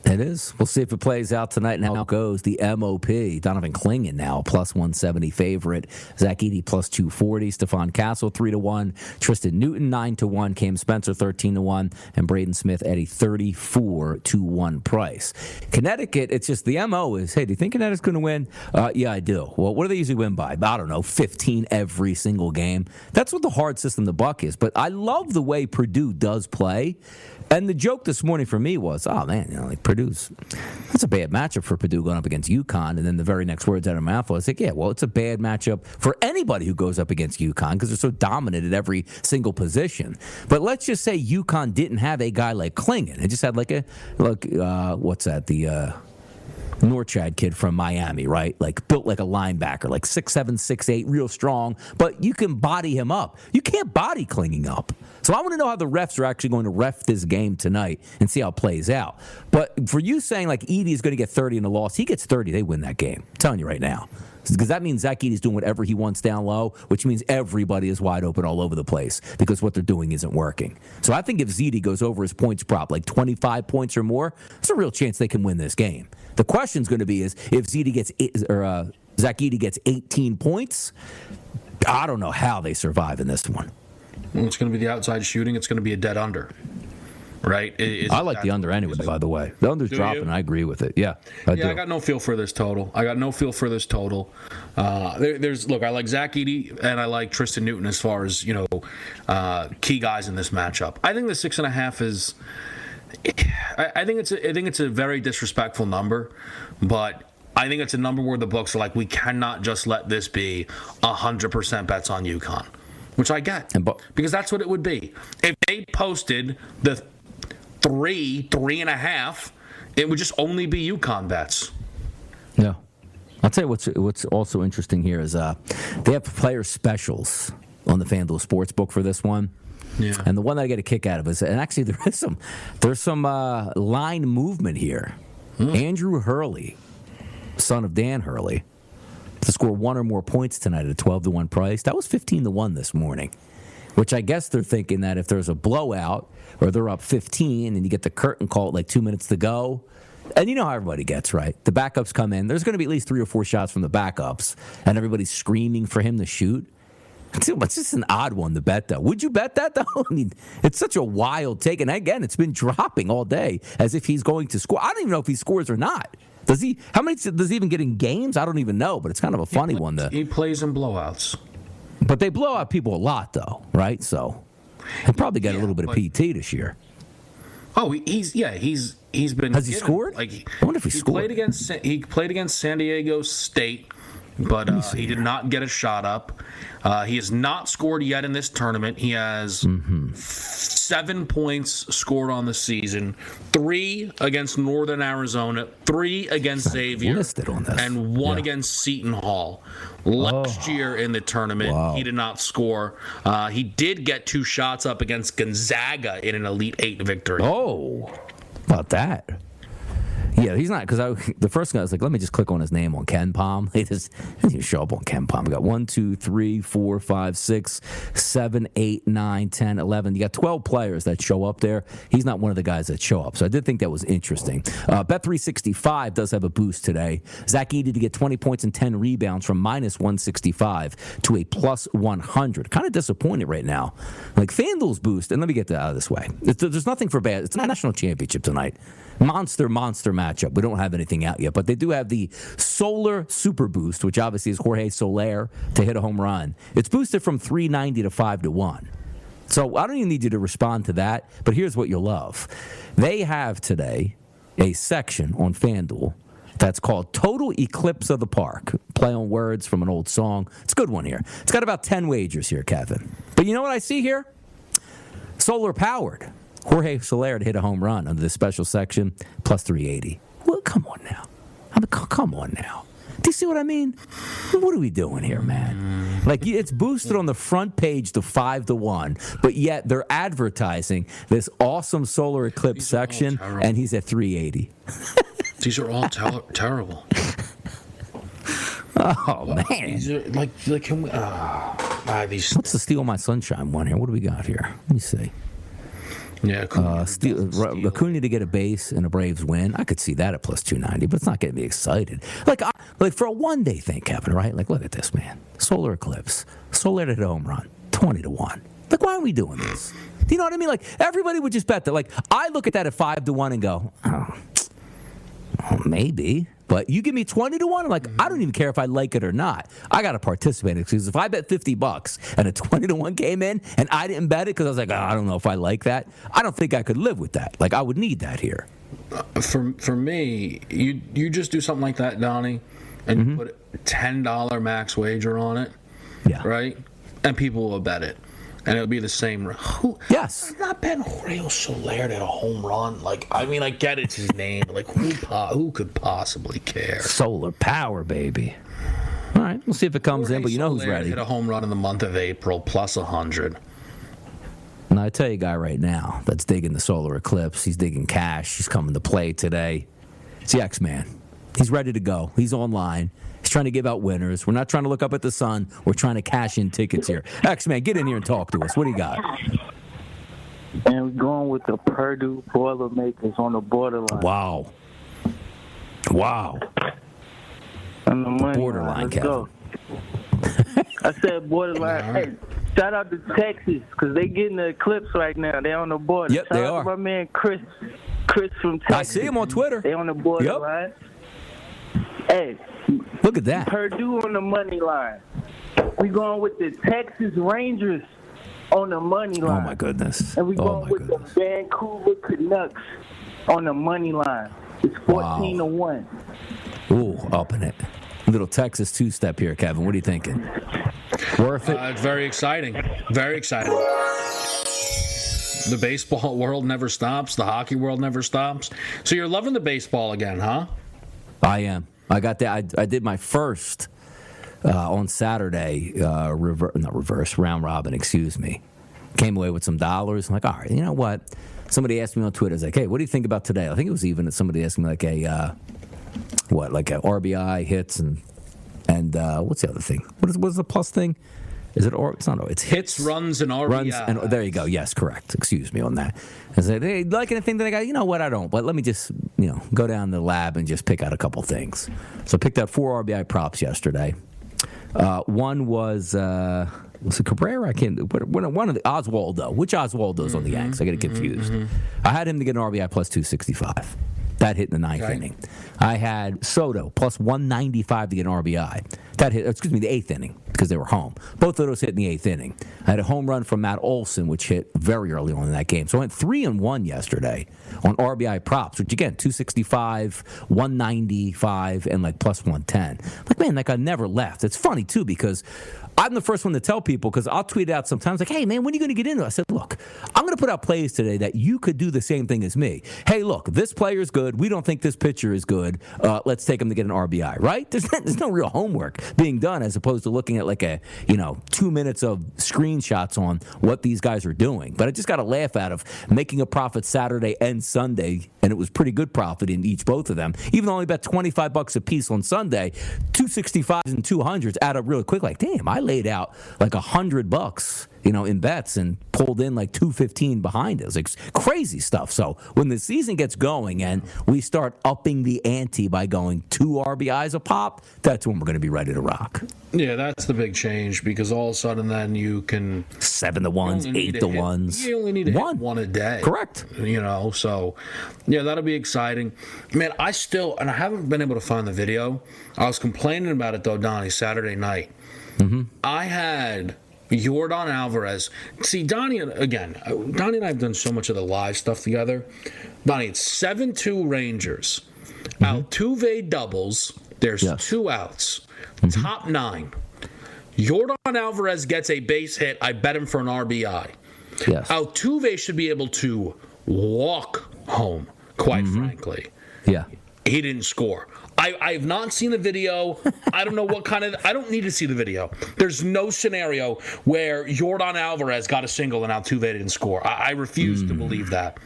It is. We'll see if it plays out tonight and how it goes. The M O P, Donovan Clingan now, plus one seventy favorite. Zach Edey, plus two forty. Stephon Castle, three to one. Tristan Newton, nine to one. Cam Spencer, thirteen to one. And Braden Smith at a thirty-four to one price. Connecticut, it's just the M O is, hey, do you think Connecticut's going to win? Uh, yeah, I do. Well, what do they usually win by? I don't know, fifteen every single game. That's what the hard system the Buck is. But I love the way Purdue does play. And the joke this morning for me was, oh, man, you know, like Purdue's, that's a bad matchup for Purdue going up against UConn. And then the very next words out of my mouth was like, yeah, well, it's a bad matchup for anybody who goes up against UConn because they're so dominant at every single position. But let's just say UConn didn't have a guy like Clingan. It just had like a, look, uh, what's that, the uh, Norchad kid from Miami, right? Like built like a linebacker, like six seven, six eight, real strong, but you can body him up. You can't body Clingan up. So I want to know how the refs are actually going to ref this game tonight and see how it plays out. But for you saying like Edey is going to get thirty in the loss, he gets thirty, they win that game. I'm telling you right now. Because that means Zach Edey is doing whatever he wants down low, which means everybody is wide open all over the place because what they're doing isn't working. So I think if Edey goes over his points prop, like twenty-five points or more, there's a real chance they can win this game. The question's going to be is if Edey gets or uh, Zach Edey gets eighteen points, I don't know how they survive in this one. Well, it's going to be the outside shooting. It's going to be a dead under. Right? Is I like the under anyway, by the way. The under's do dropping, you? I agree with it. Yeah, I yeah, do. I got no feel for this total. I got no feel for this total. Uh, there, there's look, I like Zach Edey and I like Tristan Newton as far as, you know, uh, key guys in this matchup. I think the six and a half is I, I think it's a, I think it's a very disrespectful number, but I think it's a number where the books are like, we cannot just let this be one hundred percent bets on UConn, which I get, because that's what it would be. If they posted the three, three and a half, it would just only be UConn bets. Yeah. I'll tell you what's what's also interesting here is uh, they have player specials on the FanDuel Sportsbook for this one. Yeah. And the one that I get a kick out of is, and actually there is some, there's some uh, line movement here. Hmm. Andrew Hurley, son of Dan Hurley, to score one or more points tonight at a twelve to one price. That was fifteen to one this morning, which I guess they're thinking that if there's a blowout or they're up fifteen and you get the curtain call at like two minutes to go, and you know how everybody gets, right? The backups come in. There's going to be at least three or four shots from the backups, and everybody's screaming for him to shoot. It's just an odd one to bet, though. Would you bet that, though? I mean, it's such a wild take. And again, it's been dropping all day as if he's going to score. I don't even know if he scores or not. Does he? How many does he even get in games? I don't even know, but it's kind of a funny he, one. To, he plays in blowouts. But they blow out people a lot, though, right? So he'll probably get yeah, a little bit of P T this year. Oh, he's yeah, he's he's been. Has he given, scored? Like I wonder if he, he scored. Played against he played against San Diego State, but uh, he did not get a shot up. Uh, he has not scored yet in this tournament. He has mm-hmm. seven points scored on the season, three against Northern Arizona, three against Xavier, and one yeah. against Seton Hall. Last oh. year in the tournament, wow. he did not score. Uh, he did get two shots up against Gonzaga in an Elite Eight victory. Oh, about that. Yeah, he's not, because I the first guy was like, let me just click on his name on KenPom. He just doesn't even show up on KenPom. We got one, two, three, four, five, six, seven, eight, nine, ten, eleven. You got twelve players that show up there. He's not one of the guys that show up. So I did think that was interesting. Uh, Bet three sixty-five does have a boost today. Zach Edey to get twenty points and ten rebounds from minus one sixty-five to a plus one hundred. Kind of disappointed right now. Like FanDuel's boost, and let me get that out of this way. It's, there's nothing for bad. It's not a national championship tonight. Monster, monster matchup. We don't have anything out yet, but they do have the Solar Super Boost, which obviously is Jorge Soler to hit a home run. It's boosted from three ninety to five to one. So I don't even need you to respond to that, but here's what you'll love. They have today a section on FanDuel that's called Total Eclipse of the Park. Play on words from an old song. It's a good one here. It's got about ten wagers here, Kevin. But you know what I see here? Solar powered. Jorge Soler to hit a home run under this special section, plus three eighty. Well, come on now. I mean, come on now. Do you see what I mean? What are we doing here, man? Like, it's boosted on the front page to five to one, but yet they're advertising this awesome solar eclipse section, and he's at three eighty. These are all ter- terrible. Oh, man. These are, like, like can we, uh, uh, these... What's the Steal My Sunshine one here? What do we got here? Let me see. Yeah, Uh, Steel, Acuna to get a base and a Braves win. I could see that at plus two ninety, but it's not getting me excited. Like, I, like for a one-day thing, Kevin, right? Like, look at this, man. Solar eclipse. Solar to hit a home run. twenty to one. Like, why are we doing this? Do you know what I mean? Like, everybody would just bet that. Like, I look at that at five to one and go, oh, oh maybe. But you give me twenty to one, I'm like, I don't even care if I like it or not. I got to participate in it. Because if I bet fifty bucks and a twenty to one came in and I didn't bet it because I was like, oh, I don't know if I like that, I don't think I could live with that. Like, I would need that here. Uh, for for me, you you just do something like that, Donnie, and mm-hmm. you put a ten dollars max wager on it, yeah, right? And people will bet it. And it'll be the same. Who, yes. I'm not betting Jorge Soler at a home run. Like, I mean, I get it's his name. Like, who po- who could possibly care? Solar power, baby. All right, we'll see if it comes Jorge in, but you know Soler who's ready. Hit a home run in the month of April, plus one hundred. And I tell you a guy right now that's digging the solar eclipse. He's digging cash. He's coming to play today. It's the X-Man. He's ready to go. He's online. He's trying to give out winners. We're not trying to look up at the sun. We're trying to cash in tickets here. X-Man, get in here and talk to us. What do you got? And we're going with the Purdue Boilermakers on the borderline. Wow. Wow. On the money Borderline, line. Let's Kevin. go. I said borderline. Hey, shout out to Texas because they getting the eclipse right now. They on the border. Yep, shout they out are. to my man Chris. Chris from Texas. I see him on Twitter. They on the borderline. Yep. Hey, look at that. Purdue on the money line. We going with the Texas Rangers on the money line. Oh my goodness. And we oh going with goodness. the Vancouver Canucks on the money line. It's fourteen wow. to one. Ooh, up in it. Little Texas two-step here, Kevin. What are you thinking? Worth it? Uh, it's very exciting. Very exciting. The baseball world never stops. The hockey world never stops. So you're loving the baseball again, huh? I am. I got that. I, I did my first uh, on Saturday, uh, rever- not reverse, round robin, excuse me. Came away with some dollars. I'm like, all right, you know what? Somebody asked me on Twitter, I was like, hey, what do you think about today? I think it was even that somebody asked me like a, uh, what, like a R B I hits and, and uh, what's the other thing? What is, what's the plus thing? Is it or it's not? It's hits, hits runs, and R B I. Runs and there you go. Yes, correct. Excuse me on that. I said, hey, like anything that I got? You know what? I don't. But let me just, you know, go down the lab and just pick out a couple things. So I picked out four R B I props yesterday. Uh, one was uh, was it Cabrera? I can't. One, one of the Oswaldo. Which Oswaldo's mm-hmm, on the Yanks? I get it confused. Mm-hmm. I had him to get an R B I plus two sixty-five. That hit in the ninth right. inning. I had Soto plus one ninety-five to get an R B I. That hit, excuse me, the eighth inning because they were home. Both of those hit in the eighth inning. I had a home run from Matt Olson, which hit very early on in that game. So I went three and one yesterday on R B I props, which again, two sixty-five, one ninety-five, and like plus one ten. Like, man, that guy never left. It's funny, too, because I'm the first one to tell people, because I'll tweet out sometimes like, hey, man, when are you going to get into it? I said, look, I'm going to put out plays today that you could do the same thing as me. Hey, look, this player's good. We don't think this pitcher is good. Uh, let's take him to get an R B I, right? There's no, there's no real homework being done as opposed to looking at like a, you know, two minutes of screenshots on what these guys are doing. But I just got to laugh out of making a profit Saturday and Sunday, and it was pretty good profit in each, both of them. Even though I only bet twenty-five bucks a piece on Sunday, two sixty-fives and two hundreds add up really quick. Like, damn, I laid out like a hundred bucks, you know, in bets and pulled in like two fifteen behind us. Like crazy stuff. So when the season gets going and we start upping the ante by going two R B Is a pop, that's when we're going to be ready to rock. Yeah, that's the big change, because all of a sudden then you can seven to ones, eight to hit, ones. You only need to one. hit one a day. Correct. You know, so yeah, that'll be exciting. Man, I still, and I haven't been able to find the video. I was complaining about it though, Donnie, Saturday night. Mm-hmm. I had Yordan Alvarez. See, Donnie, again, Donnie and I have done so much of the live stuff together. Donnie, it's seven two Rangers. Mm-hmm. Altuve doubles. There's yes. two outs. Mm-hmm. Top nine. Yordan Alvarez gets a base hit. I bet him for an R B I. Yes. Altuve should be able to walk home, quite mm-hmm. frankly. Yeah. He didn't score. I, I have not seen the video. I don't know what kind of... I don't need to see the video. There's no scenario where Yordan Alvarez got a single and Altuve didn't score. I, I refuse mm. to believe that.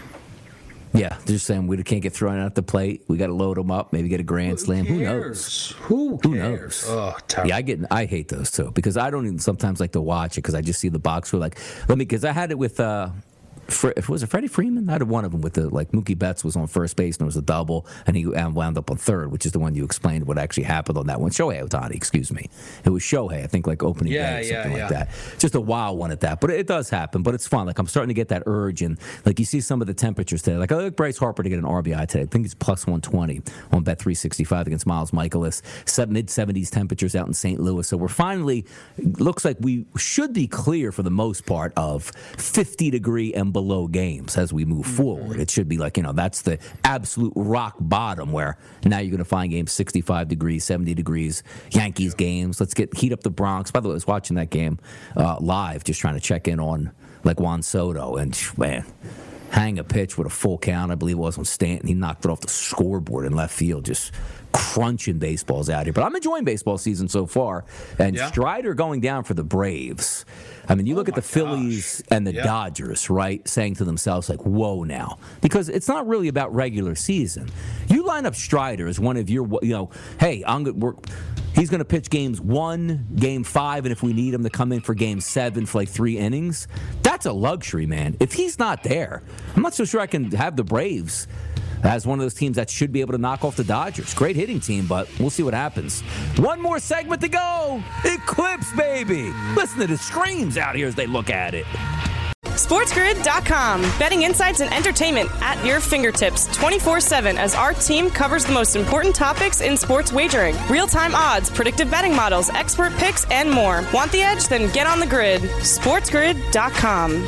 Yeah, they're just saying we can't get thrown out the plate. We got to load them up, maybe get a grand Who slam. Cares? Who knows? Who Who cares? knows? Oh, terrible. Yeah, I get. I hate those too because I don't even sometimes like to watch it because I just see the box score. Like, let me because I had it with uh, Fre- if was it Freddie Freeman? I had one of them with the like Mookie Betts was on first base and it was a double, and he wound up on third, which is the one you explained what actually happened on that one. Shohei Ohtani, excuse me. It was Shohei, I think, like opening yeah, day or something yeah, yeah. like that. Just a wild one at that, but it does happen. But it's fun. Like I'm starting to get that urge, and like you see some of the temperatures today. Like I look Bryce Harper to get an R B I today. I think he's plus one twenty on Bet three sixty-five against Miles Michaelis. Mid seventies temperatures out in Saint Louis. So we're finally looks like we should be clear for the most part of fifty degree and below games as we move forward. It should be like, you know, that's the absolute rock bottom where now you're going to find games sixty-five degrees, seventy degrees, Yankees games. Let's get heat up the Bronx. By the way, I was watching that game uh, live, just trying to check in on like Juan Soto, and man, hang a pitch with a full count, I believe it was on Stanton. He knocked it off the scoreboard in left field, just crunching baseballs out here. But I'm enjoying baseball season so far. And yeah. Strider going down for the Braves. I mean, you look oh at the Phillies gosh. and the yeah. Dodgers, right, saying to themselves, like, whoa now. Because it's not really about regular season. You line up Strider as one of your, you know, hey, I'm going to he's going to pitch games one, game five, and if we need him to come in for game seven for like three innings, that's a luxury, man. If he's not there, I'm not so sure I can have the Braves as one of those teams that should be able to knock off the Dodgers. Great hitting team, but we'll see what happens. One more segment to go. Eclipse, baby. Listen to the screams out here as they look at it. SportsGrid dot com. Betting insights and entertainment at your fingertips twenty-four seven as our team covers the most important topics in sports wagering. Real-time odds, predictive betting models, expert picks, and more. Want the edge? Then get on the grid. SportsGrid dot com.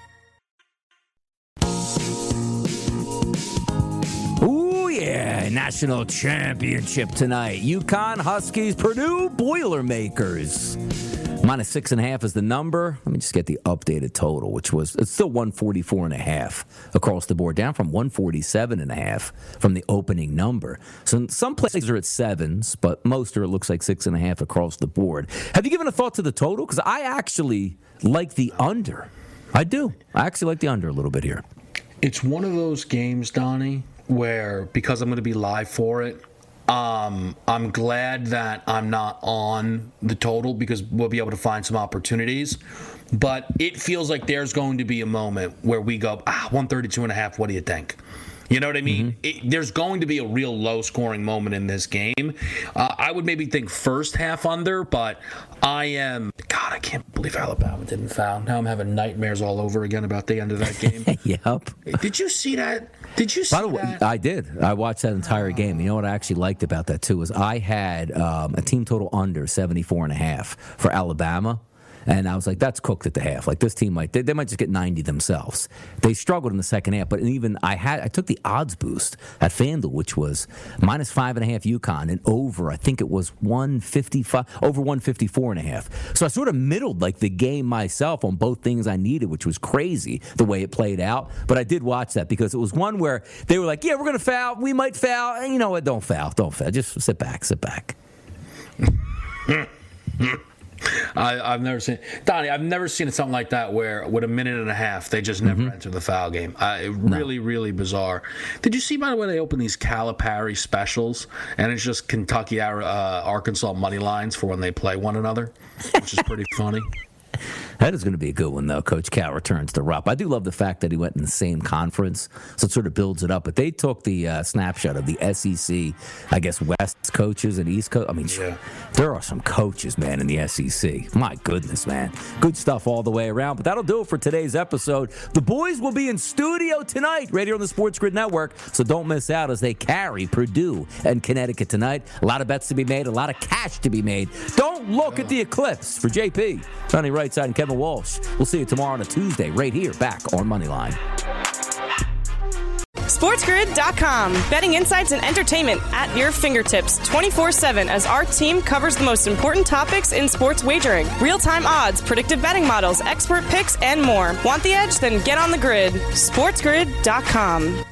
Yeah, national championship tonight. UConn Huskies, Purdue Boilermakers. Minus six and a half is the number. Let me just get the updated total, which was, it's still one forty-four and a half across the board, down from one forty-seven and a half from the opening number. So some places are at sevens, but most are, it looks like six and a half across the board. Have you given a thought to the total? Because I actually like the under. I do. I actually like the under a little bit here. It's one of those games, Donnie, where because I'm going to be live for it, um, I'm glad that I'm not on the total because we'll be able to find some opportunities. But it feels like there's going to be a moment where we go, ah, one thirty-two and a half, what do you think? You know what I mean? Mm-hmm. It, there's going to be a real low-scoring moment in this game. Uh, I would maybe think first half under, but I am... God, I can't believe Alabama didn't foul. Now I'm having nightmares all over again about the end of that game. Yep. Did you see that? Did you see By the way, that? I did. I watched that entire game. You know what I actually liked about that, too, is I had um, a team total under seventy-four and a half for Alabama. And I was like, that's cooked at the half. Like, this team might, they, they might just get ninety themselves. They struggled in the second half, but even I had, I took the odds boost at FanDuel, which was minus five and a half UConn, and over, I think it was one fifty-five, over one fifty-four and a half. So I sort of middled like the game myself on both things I needed, which was crazy the way it played out. But I did watch that because it was one where they were like, yeah, we're going to foul. We might foul. And you know what? Don't foul. Don't foul. Just sit back. Sit back. I, I've never seen Donnie. I've never seen something like that where with a minute and a half they just never mm-hmm. enter the foul game. Uh, really, no. really bizarre. Did you see by the way they open these Calipari specials and it's just Kentucky, uh, Arkansas money lines for when they play one another, which is pretty funny. That is going to be a good one, though. Coach Cal returns to Rupp. I do love the fact that he went in the same conference, so it sort of builds it up. But they took the uh, snapshot of the S E C, I guess, West coaches and East coaches. I mean, yeah. there are some coaches, man, in the S E C. My goodness, man. Good stuff all the way around. But that'll do it for today's episode. The boys will be in studio tonight, right here on the Sports Grid Network, so don't miss out as they carry Purdue and Connecticut tonight. A lot of bets to be made, a lot of cash to be made. Don't look at the eclipse. For J P, Sonny Rightside, and Kevin Walsh. We'll see you tomorrow on a Tuesday right here back on Moneyline. SportsGrid dot com. Betting insights and entertainment at your fingertips twenty-four seven as our team covers the most important topics in sports wagering. Real-time odds, predictive betting models, expert picks, and more. Want the edge? Then get on the grid. SportsGrid dot com.